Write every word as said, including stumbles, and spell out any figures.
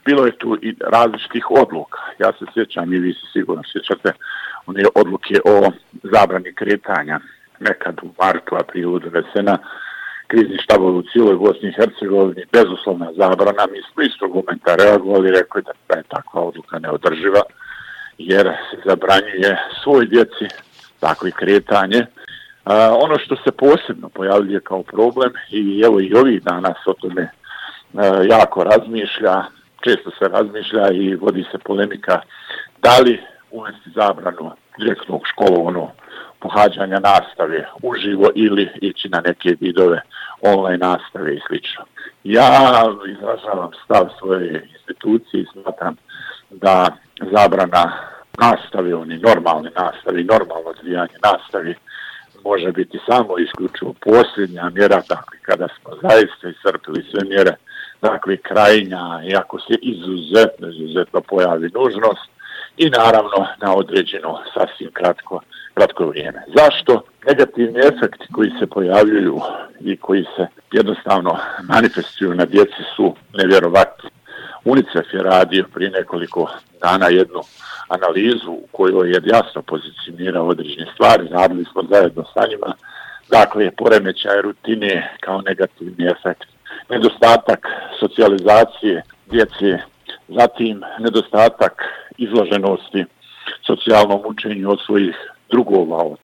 bilo je tu i različitih odluka. Ja se sjećam i vi se sigurno sjećate one odluke o zabrani kretanja nekad u martu, aprilu donesena, krizni štabovi u cijeloj Bosni i Hercegovini, bezuslovna zabrana. Mi smo isto momenta reagovali i rekli da je takva odluka neodrživa, jer se zabranjuje svoj djeci takvo kretanje. A, ono što se posebno pojavljuje kao problem, i evo i ovih dana se o tome a, jako razmišlja, često se razmišlja i vodi se polemika da li uvesti zabranu direktnog školovnog pohađanja nastave uživo ili ići na neke vidove online nastave i slično. Ja izražavam stav svoje institucije i smatram da zabrana nastave, oni normalne nastave i normalno odvijanje nastavi može biti samo isključivo posljednja mjera, dakle kada smo zaista iscrpili sve mjere, dakle krajnja, i ako se izuzetno, izuzetno pojavi nužnost, i naravno na određeno sasvim kratko, kratko vrijeme. Zašto? Negativni efekti koji se pojavljuju i koji se jednostavno manifestuju na djeci su nevjerovatni. UNICEF je radio prije nekoliko dana jednu analizu u kojoj je jasno pozicionirao određene stvari, radili smo zajedno sa njima, dakle poremećaj rutine kao negativni efekt, nedostatak socijalizacije djece, zatim nedostatak izloženosti socijalnom učenju od svojih drugova, od